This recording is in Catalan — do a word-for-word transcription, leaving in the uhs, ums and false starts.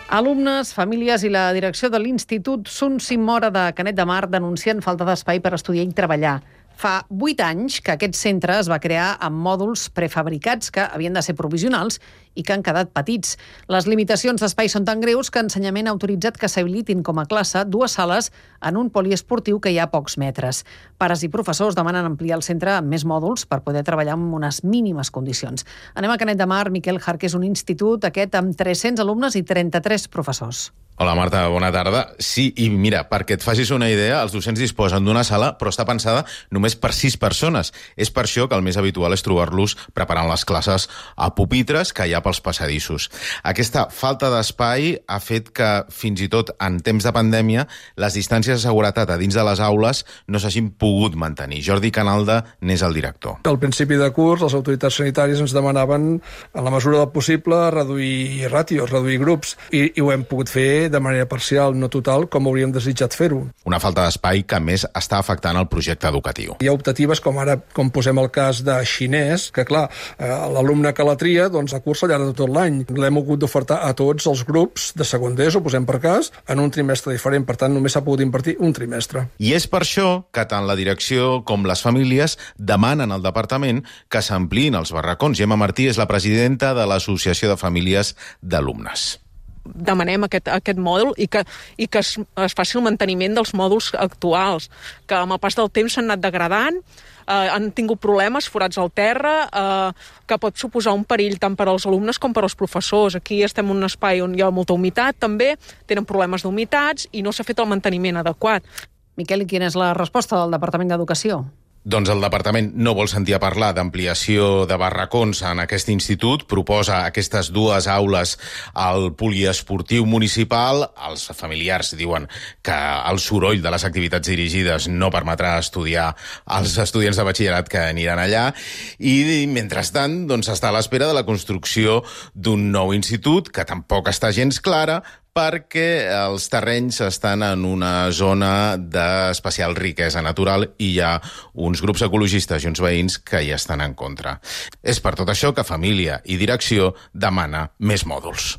Alumnes, famílies i la direcció de l'Institut Sun Simmora de Canet de Mar denuncien falta d'espai per estudiar i treballar. Fa vuit anys que aquest centre es va crear amb mòduls prefabricats que havien de ser provisionals i que han quedat petits. Les limitacions d'espai són tan greus que Ensenyament ha autoritzat que s'habilitin com a classe dues sales en un poliesportiu que hi ha a pocs metres. Pares i professors demanen ampliar el centre amb més mòduls per poder treballar amb unes mínimes condicions. Anem a Canet de Mar. Miquel Jarque és un institut, aquest amb tres-cents alumnes i trenta-tres professors. Hola Marta, bona tarda. Sí, i mira, perquè et facis una idea, els docents disposen d'una sala, però està pensada només per sis persones. És per això que el més habitual és trobar-los preparant les classes a pupitres que hi ha pels passadissos. Aquesta falta d'espai ha fet que, fins i tot en temps de pandèmia, les distàncies de seguretat a dins de les aules no s'hagin pogut mantenir. Jordi Canalda n'és el director. Al principi de curs, les autoritats sanitàries ens demanaven, en la mesura del possible, reduir ràtios, reduir grups, i, i ho hem pogut fer de manera parcial, no total, com hauríem desitjat fer-ho. Una falta d'espai que, a més, està afectant el projecte educatiu. Hi ha optatives, com ara, com posem el cas de xinès, que, clar, eh, l'alumne que la tria, doncs, a curs al llarg de tot l'any. L'hem hagut d'ofertar a tots els grups de segon d'ESO, posem per cas, en un trimestre diferent. Per tant, només s'ha pogut impartir un trimestre. I és per això que tant la direcció com les famílies demanen al departament que s'ampliïn els barracons. Gemma Martí és la presidenta de l'Associació de Famílies d'Alumnes. Demanem aquest, aquest mòdul i que, i que es, es faci el manteniment dels mòduls actuals, que amb el pas del temps s'han anat degradant, eh, han tingut problemes, forats al terra, eh, que pot suposar un perill tant per als alumnes com per als professors. Aquí estem en un espai on hi ha molta humitat, també tenen problemes d'humitats i no s'ha fet el manteniment adequat. Miquel, i quina és la resposta del Departament d'Educació? Doncs el departament no vol sentir a parlar d'ampliació de barracons en aquest institut, proposa aquestes dues aules al poliesportiu municipal. Els familiars diuen que el soroll de les activitats dirigides no permetrà estudiar als estudiants de batxillerat que aniran allà, i mentrestant doncs, està a l'espera de la construcció d'un nou institut que tampoc està gens clara, perquè els terrenys estan en una zona d'especial riquesa natural i hi ha uns grups ecologistes i uns veïns que hi estan en contra. És per tot això que família i direcció demana més mòduls.